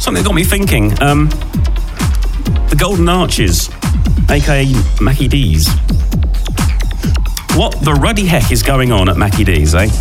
something that got me thinking. The Golden Arches, aka Mackie D's. What the ruddy heck is going on at Mackie D's, eh?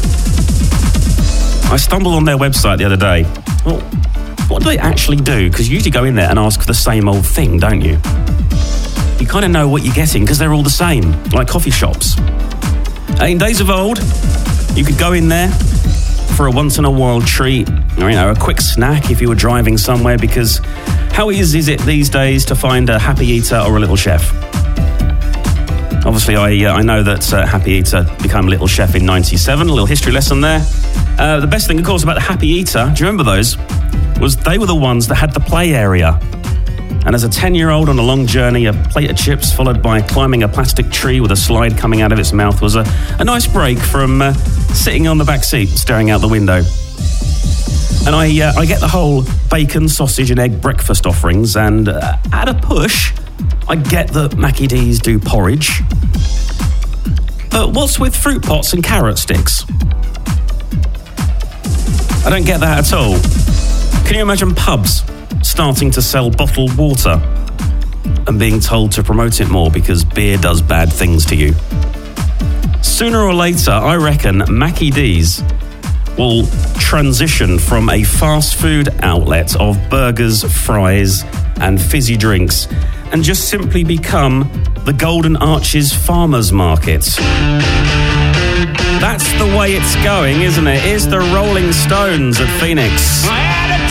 I stumbled on their website the other day. Well, what do they actually do? Because you usually go in there and ask for the same old thing, don't you? You kind of know what you're getting because they're all the same, like coffee shops. In days of old, you could go in there for a once-in-a-while treat, or, a quick snack if you were driving somewhere, because how easy is it these days to find a Happy Eater or a Little Chef? Obviously, I know that Happy Eater became Little Chef in 97, a little history lesson there. The best thing, of course, about the Happy Eater, do you remember those? Was they were the ones that had the play area. And as a 10-year-old on a long journey, a plate of chips followed by climbing a plastic tree with a slide coming out of its mouth was a nice break from sitting on the back seat, staring out the window. And I get the whole bacon, sausage and egg breakfast offerings, and at a push, I get that Mackie D's do porridge. But what's with fruit pots and carrot sticks? I don't get that at all. Can you imagine pubs starting to sell bottled water and being told to promote it more because beer does bad things to you? Sooner or later, I reckon Mackie D's will transition from a fast food outlet of burgers, fries and fizzy drinks and just simply become the Golden Arches Farmers Market. That's the way it's going, isn't it? Here's the Rolling Stones at Phoenix. I had a